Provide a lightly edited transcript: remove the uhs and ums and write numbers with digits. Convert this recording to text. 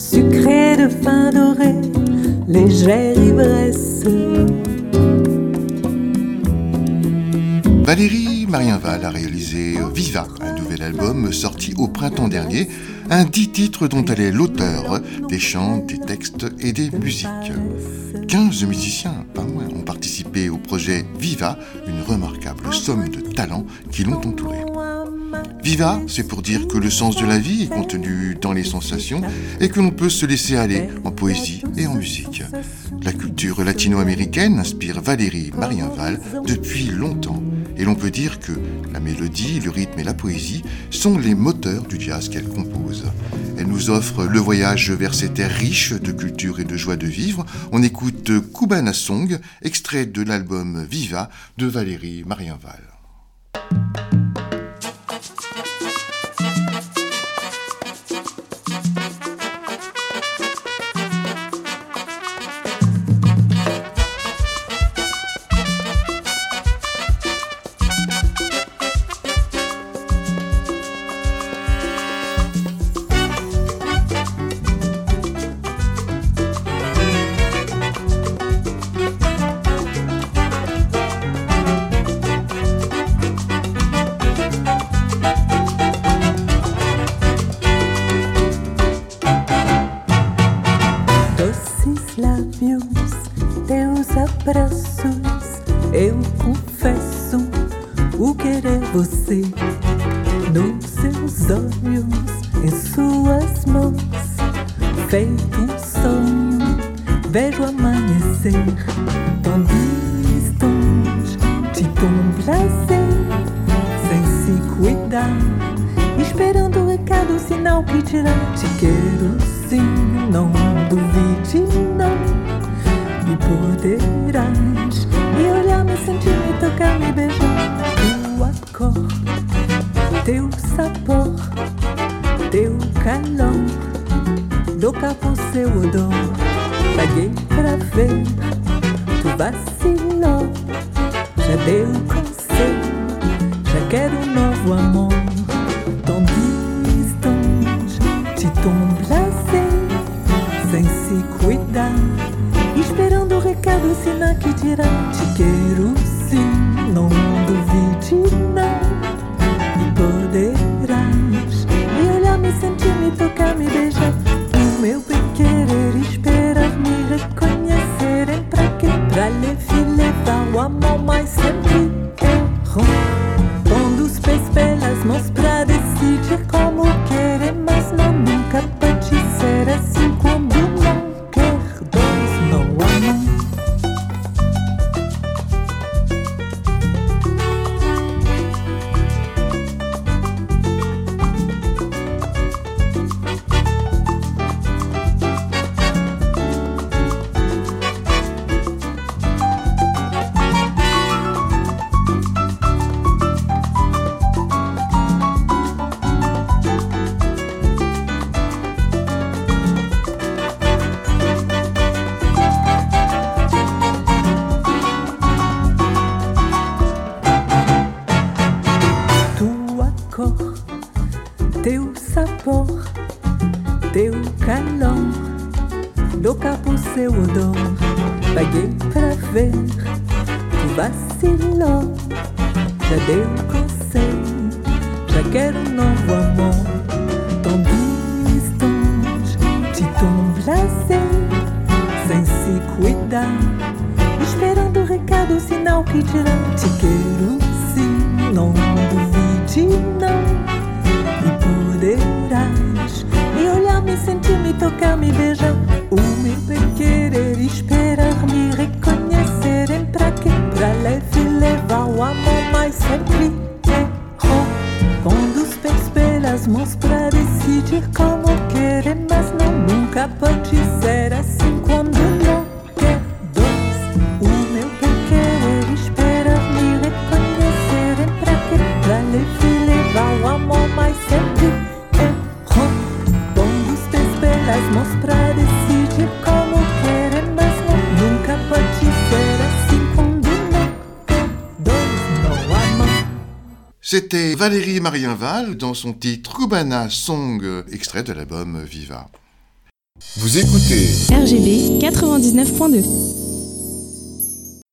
sucré de fin doré, légère ivresse. Valérie Marienval a réalisé Viva, un nouvel album sorti au printemps dernier, un 10 titres dont elle est l'auteur des chants, des textes et des musiques. 15 musiciens, pas moins, ont participé au projet Viva, une remarquable somme de talents qui l'ont entouré. Viva, c'est pour dire que le sens de la vie est contenu dans les sensations et que l'on peut se laisser aller en poésie et en musique. La culture latino-américaine inspire Valérie Marienval depuis longtemps. Et l'on peut dire que la mélodie, le rythme et la poésie sont les moteurs du jazz qu'elle compose. Elle nous offre le voyage vers ces terres riches de culture et de joie de vivre. On écoute Cubana Song, extrait de l'album Viva de Valérie Marienval. Teus abraços, eu confesso o querer você. Nos seus olhos, em suas mãos, feito um sonho, vejo amanhecer. Tão distante, de tão prazer, sem se cuidar, esperando o recado, o sinal que dirá: te quero sim, não duvide não. Me poderás me olhar, me sentir, me tocar, me beijar. Tua cor, teu sabor, teu calor, louca por seu odor. Paguei pra ver, tu vacilou. Já deu conselho, já quero um novo amor. Tão distante, de tão prazer, sem se cuidar, esperando o recado, o sinal que dirá: te quero sim, não duvide não. Me poderás me olhar, me sentir, me tocar, me beijar. O meu bem querer, esperar, me reconhecerem. Pra quê? Pra levar o amor, mas sempre erro. Pondo os pés pelas mãos pra decidir como querer, mas não nunca pode ser assim. Quando não quer dois, não amam. Teu sabor, teu calor, louca por seu odor. Paguei pra ver, tu vacilou. Já deu conselho, já quero um novo amor. Tão distante, de tão prazer, sem se cuidar, esperando o recado, o sinal que dirá: te quero sim, não duvide não. Me poderás me olhar, me sentir, me tocar, me beijar. O meu bem querer, esperar, me reconhecerem. Pra quê? Pra levar o amor, mas sempre errou. Pondo os pés pelas mãos pra decidir como querer, mas não nunca pode ser assim. Quando não quer dois, o meu bem querer, esperar, me reconhecerem. Pra quê? Pra levar o amor, mas sempre errou. Pondo os pés pelas mãos pra decidir como querer, mas não nunca pode ser assim. Quando não quer dois, não amam. C'était Valérie Marienval dans son titre Cubana Song, extrait de l'album Viva. Vous écoutez RGB 99.2.